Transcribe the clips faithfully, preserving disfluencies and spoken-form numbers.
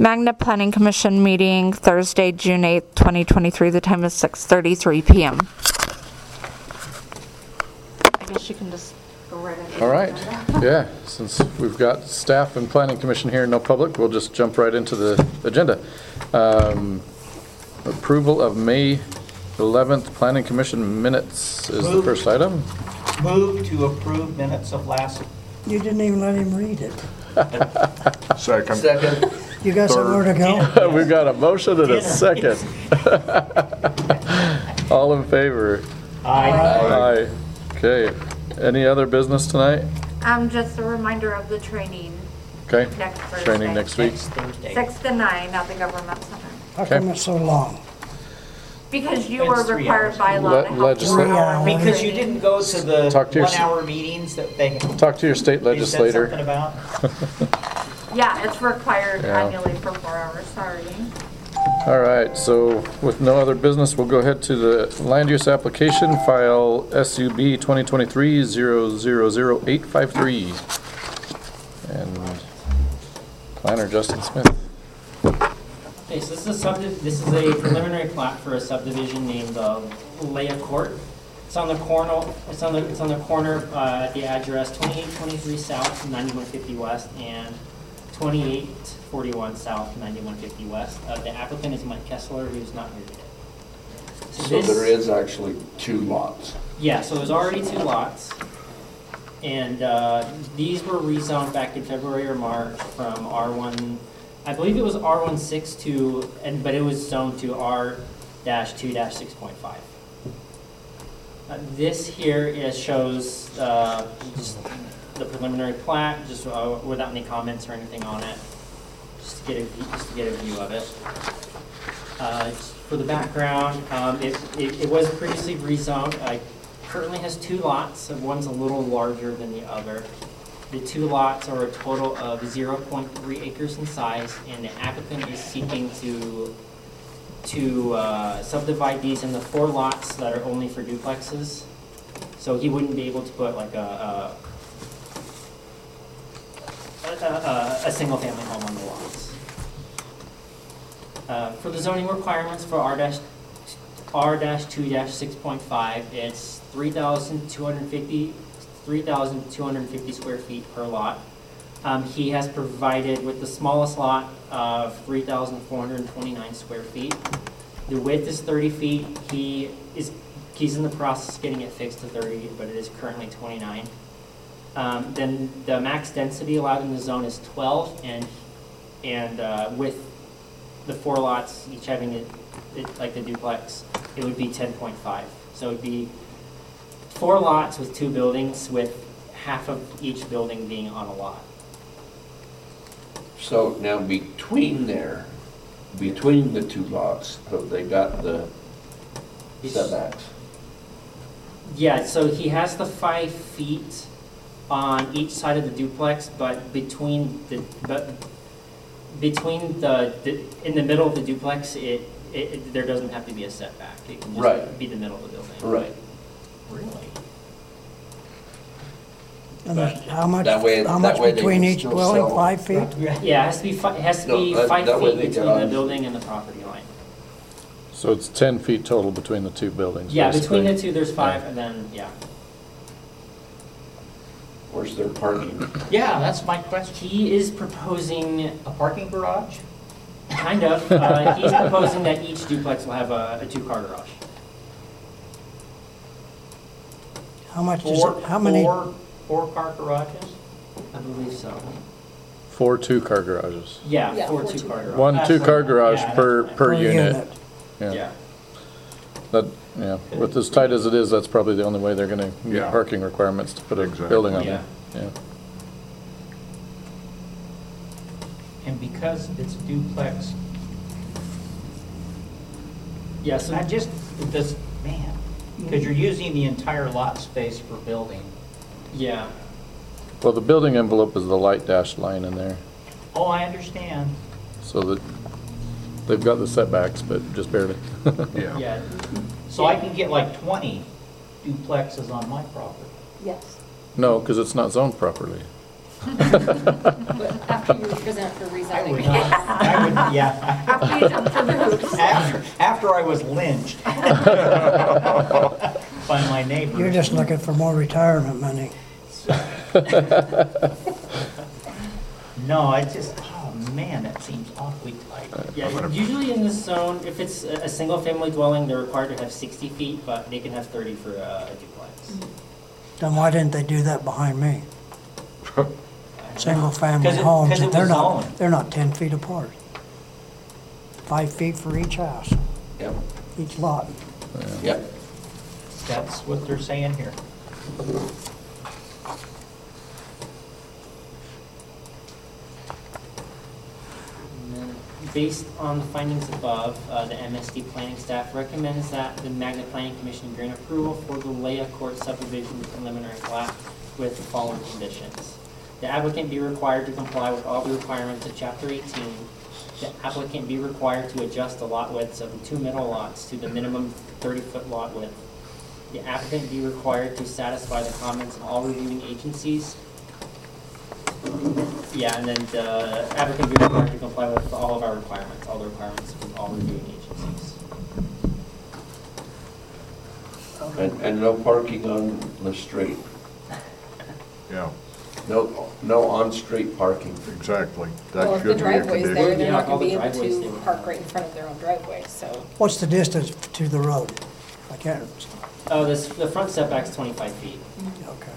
Magna Planning Commission meeting Thursday, June eighth, twenty twenty-three. The time is six thirty-three p m I guess you can just go right into All right. Yeah, since we've got staff and planning commission here, no public, we'll just jump right into the agenda. Um, approval of May eleventh planning commission minutes is the Move. first item. Move to approve minutes of last. You didn't even let him read it. Second. Second. You got somewhere to go? We've got a motion and a second. All in favor? Aye. Aye. Okay. Any other business tonight? Um, just a reminder of the training Okay. next Thursday. Training next week. Next Thursday. Six to nine at the government center. How Okay. come it's so long? Because you It's were three required hours. by law Le- to have legisla- four hour Because you training. didn't go to the Talk to your- one-hour meetings that they. Talk to your state they said legislator. something about. Yeah, it's required Yeah. annually for four hours, sorry. All right, so with no other business, we'll go ahead to the land use application, file S U B twenty twenty-three zero zero zero eight five three. And planner Justin Smith. Okay, so this is a subdi- this is a preliminary plat for a subdivision named uh, Leia Court. It's on the corner. It's on the it's on the corner uh, at the address twenty-eight twenty-three South, ninety-one fifty West, and twenty-eight forty-one South, ninety-one fifty West. Uh, the applicant is Mike Kessler, who's not here today. So this- there is actually two lots. Yeah, so there's already two lots. And uh, these were rezoned back in February or March from R one, I believe it was R one six to, and but it was zoned to R two six point five. Uh, This here is shows uh, just the preliminary plat, just uh, without any comments or anything on it, just to get a, view- just to get a view of it. Uh, For the background, um, it, it, it was previously rezoned. Uh, currently has two lots, so one's a little larger than the other. The two lots are a total of zero point three acres in size, and the applicant is seeking to to uh, subdivide these into four lots that are only for duplexes. So he wouldn't be able to put like a a, a, a, a single family home on the lots. Uh, For the zoning requirements for R R two six point five, it's three thousand two hundred fifty, three thousand two hundred fifty square feet per lot. Um, he has provided with the smallest lot of three thousand four hundred twenty-nine square feet. The width is thirty feet. He is, he's in the process of getting it fixed to thirty, but it is currently twenty-nine. Um, then the max density allowed in the zone is twelve, and, and, uh, with the four lots, each having it, it, like the duplex, it would be ten point five. So it would be four lots with two buildings, with half of each building being on a lot. So now between there, between the two lots, have they got the setbacks? Yeah, so he has the five feet on each side of the duplex, but between the, but between the, the in the middle of the duplex, it, it, it there doesn't have to be a setback. It can just Right. be the middle of the building. Right. Really? And there's- how much, That way- how that much way they between can each still dwelling, sell. five feet? Yeah, it has to be fi- it has to No, be that- five that way feet they between can- the building and the property line. So it's ten feet total between the two buildings. Yeah, between basically. the two, there's five, and then yeah. Where's their parking? Yeah, that's my question. He is proposing A parking garage? kind of. Uh, he's proposing that each duplex will have a, a two-car garage. How much is Four, it, how many, four, four car garages? I believe so. Four two-car garages. Yeah, Yeah, four four two-car two-car. garage. One That's two-car what- garage yeah, per, that's per per unit. unit? Yeah. Yeah. That, yeah, with as tight as it is, that's probably the only way they're gonna meet Yeah. parking requirements to put a Exactly. building on Yeah. there. Yeah. And because it's duplex, Yeah, so I just, this, man, because you're using the entire lot space for building. yeah. Well, the building envelope is the light dashed line in there, Oh, I understand. so that they've got the setbacks, but just barely. Yeah. Yeah. So I can get like twenty duplexes on my property. Yes. No, because it's not zoned properly. But after you present for I would rezoning. not, I would, yeah. After you jump through the hoops. After, after I was lynched by my neighbors. You're just looking for more retirement money. No, I just, oh man, that seems awfully tight. Yeah, usually in this zone, if it's a, a single-family dwelling, they're required to have sixty feet, but they can have thirty for a a duplex. Then why didn't they do that behind me? Single-family 'Cause it- homes, 'cause it they're was not, zoned. they're not ten feet apart. Five feet for each house, Yep, each lot. yep. That's what they're saying here. And then, based on the findings above, uh, the M S D planning staff recommends that the Magna Planning Commission grant approval for the Leah Court subdivision preliminary plat with the following conditions. The applicant be required to comply with all the requirements of chapter eighteen. The applicant be required to adjust the lot widths of the two middle lots to the minimum thirty-foot lot width. The applicant be required to satisfy the comments of all reviewing agencies. Yeah, and then the applicant be required to comply with all of our requirements, all the requirements from all reviewing agencies. And, and no parking on the street. Yeah, No, no on-street parking. exactly. Well, That if the should be a driveway's there, condition. they're Yeah, not all gonna be the able driveways they to would- park right in front of their own driveway, so. What's the distance to the road? I can't, Oh, this, the front setback's twenty-five feet. okay.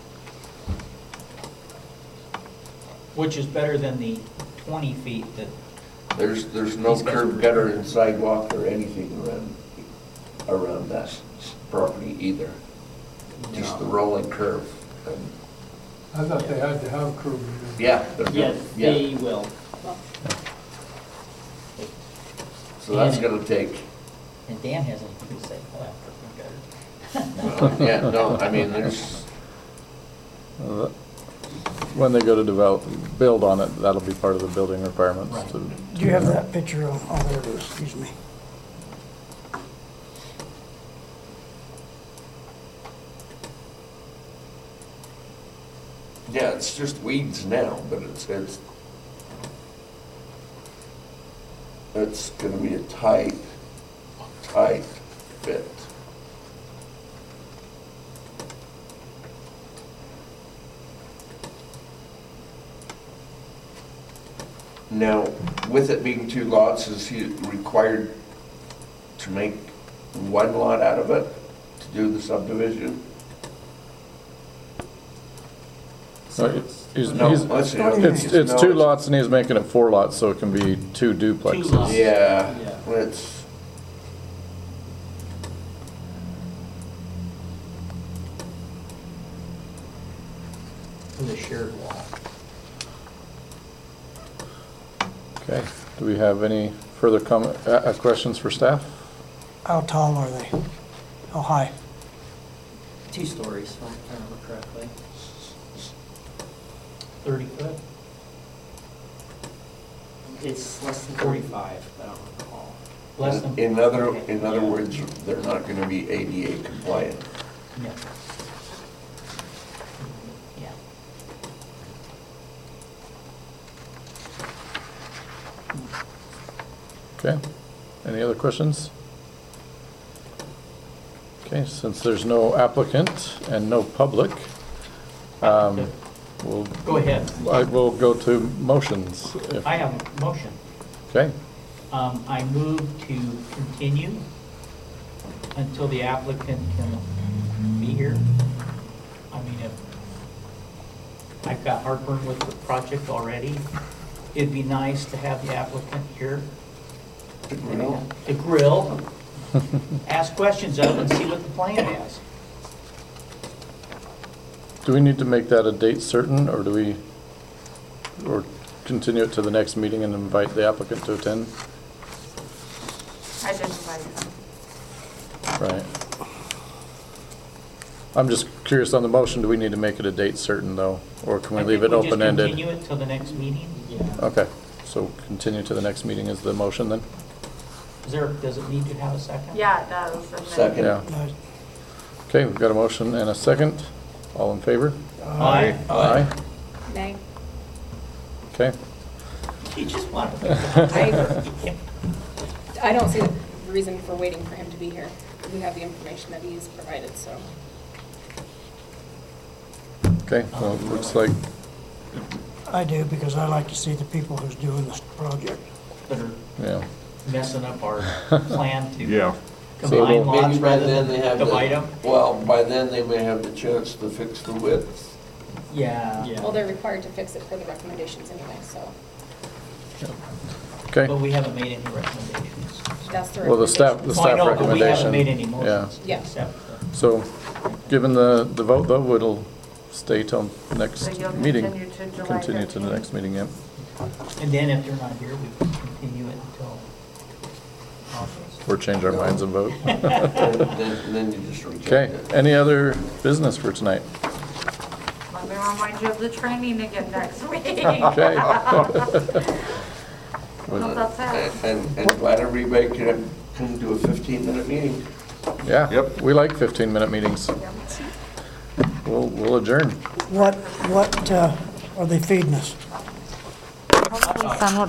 Which is better than the twenty feet that, There's, there's no These guys curb were- gutter and sidewalk or anything around, around that s- property either. Just the rolling curve. And, I thought they had to have curb. Yeah. they're Yeah, good. Yeah, they will. so that's gonna take, and Dan has anything to say about that. yeah, no, I mean, there's, When they go to develop, build on it, that'll be part of the building requirements. Right. to- Do you have that picture of, oh, there it is, excuse me. yeah, it's just weeds now, but it's, it's, it's gonna be a tight, tight fit. Now, with it being two lots, is he required to make one lot out of it to do the subdivision? No, it's- he's- No, he's- let's see. It's, it's No, two lots and he's making it four lots, so it can be two Two duplexes. lots. Yeah, Yeah. it's, With a shared wall. Okay, do we have any further comment, uh, uh, questions for staff? How tall are they? How high? Two stories, if I remember correctly. Thirty foot? It's less than forty-five, I don't recall. Less than. in other, Okay. in other words, they're not gonna be A D A compliant. Yeah. Yeah. Okay, any other questions? Okay, since there's no applicant and no public, um, we'll, Go ahead. I will go to motions. if- I have a motion. Okay, Um, I move to continue until the applicant can be here. I mean, if, I've got heartburn with the project already. It'd be nice to have the applicant here to grill, ask questions of, and see what the plan is. do we need to make that a date certain, or do we, or continue it to the next meeting and invite the applicant to attend? I just invited him. Right. I'm just curious on the motion, do we need to make it a date certain, though? Or can we I leave think it we just open-ended? Continue it till the next meeting. Yeah. Okay, so continue to the next meeting is the motion then? Is there, does it need to have a second? Yeah, it does. and then- Second. Yeah. Uh, Okay, we've got a motion and a second. All in favor? Aye. Aye. Nay. Okay, You just want to. I, I don't see the reason for waiting for him to be here. We have the information that he's provided, so. okay, well, it looks like, I do, because I like to see the people who's doing this project. That are yeah, messing up our plan to Yeah. combine So- lots Maybe by rather then they than have the, divide them. well, by then they may have the chance to fix the width. Yeah. Well, they're required to fix it per the recommendations anyway, so okay. But we haven't made any recommendations. that's the. Well, the staff, the recommendations. Oh, I staff know, but we haven't recommendation. made any Yeah, motions. Yeah. except, uh, so, given the, the vote though, it'll stay till So next you'll meeting. continue to July Continue to the fifteenth? next meeting, yeah. And then if they're not here, we can continue it until August. Or change our minds and vote. And then, then you just reject Okay, it. any other business for tonight? Let me remind you of the training again next week. Okay. Well, that's it. And, and glad everybody can, can do a fifteen minute meeting. Yeah, Yep. we like fifteen minute meetings. We'll, we'll adjourn. What, what uh, are they feeding us? Hopefully some